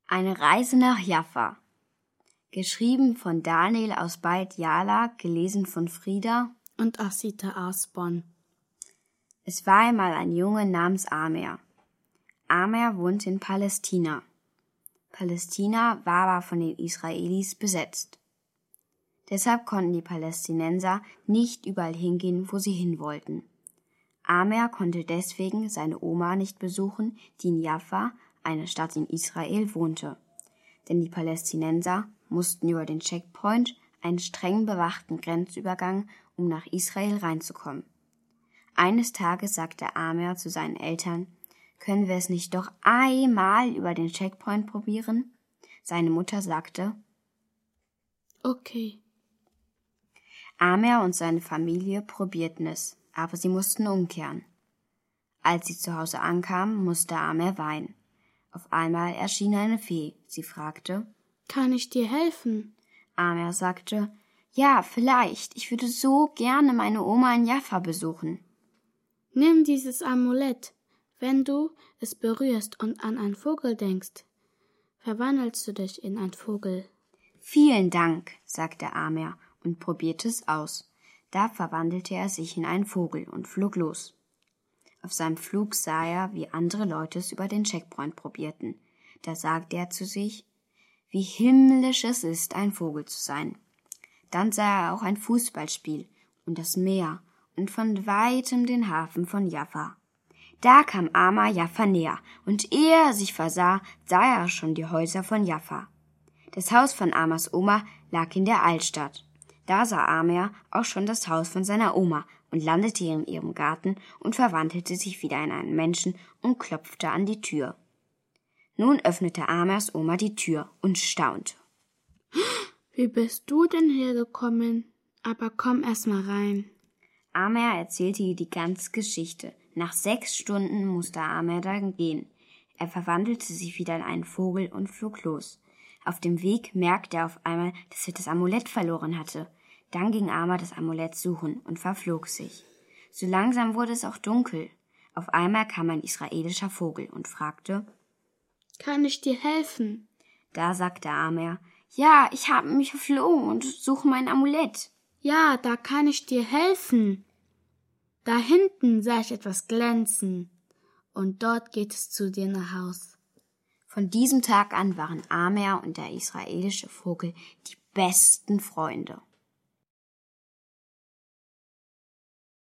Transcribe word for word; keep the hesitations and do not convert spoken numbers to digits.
Eine Reise nach Jaffa. Geschrieben von Daniel aus Beit Jala, gelesen von Frieda und Asita aus Bonn. Es war einmal ein Junge namens Amer. Amer wohnte in Palästina. Palästina war aber von den Israelis besetzt. Deshalb konnten die Palästinenser nicht überall hingehen, wo sie hin wollten. Amer konnte deswegen seine Oma nicht besuchen, die in Jaffa, eine Stadt in Israel, wohnte. Denn die Palästinenser mussten über den Checkpoint, einen streng bewachten Grenzübergang, um nach Israel reinzukommen. Eines Tages sagte Amer zu seinen Eltern: Können wir es nicht doch einmal über den Checkpoint probieren? Seine Mutter sagte: Okay. Amer und seine Familie probierten es, aber sie mussten umkehren. Als sie zu Hause ankamen, musste Amer weinen. Auf einmal erschien eine Fee. Sie fragte: Kann ich dir helfen? Amer sagte: Ja, vielleicht. Ich würde so gerne meine Oma in Jaffa besuchen. Nimm dieses Amulett. Wenn du es berührst und an einen Vogel denkst, verwandelst du dich in einen Vogel. Vielen Dank, sagte Amer und probierte es aus. Da verwandelte er sich in einen Vogel und flog los. Auf seinem Flug sah er, wie andere Leute es über den Checkpoint probierten. Da sagte er zu sich: Wie himmlisch es ist, ein Vogel zu sein. Dann sah er auch ein Fußballspiel und das Meer und von weitem den Hafen von Jaffa. Da kam Amer Jaffa näher, und ehe er sich versah, sah er schon die Häuser von Jaffa. Das Haus von Amers Oma lag in der Altstadt. Da sah Amer auch schon das Haus von seiner Oma und landete in ihrem Garten und verwandelte sich wieder in einen Menschen und klopfte an die Tür. Nun öffnete Amers Oma die Tür und staunte. Wie bist du denn hergekommen? Aber komm erst mal rein. Amer erzählte ihr die ganze Geschichte. Nach sechs Stunden musste Amer dann gehen. Er verwandelte sich wieder in einen Vogel und flog los. Auf dem Weg merkte er auf einmal, dass er das Amulett verloren hatte. Dann ging Amer das Amulett suchen und verflog sich. So langsam wurde es auch dunkel. Auf einmal kam ein israelischer Vogel und fragte: Kann ich dir helfen? Da sagte Amer: Ja, ich habe mich verflogen und suche mein Amulett. Ja, da kann ich dir helfen. Da hinten sah ich etwas glänzen, und dort geht es zu dir nach Haus. Von diesem Tag an waren Amer und der israelische Vogel die besten Freunde.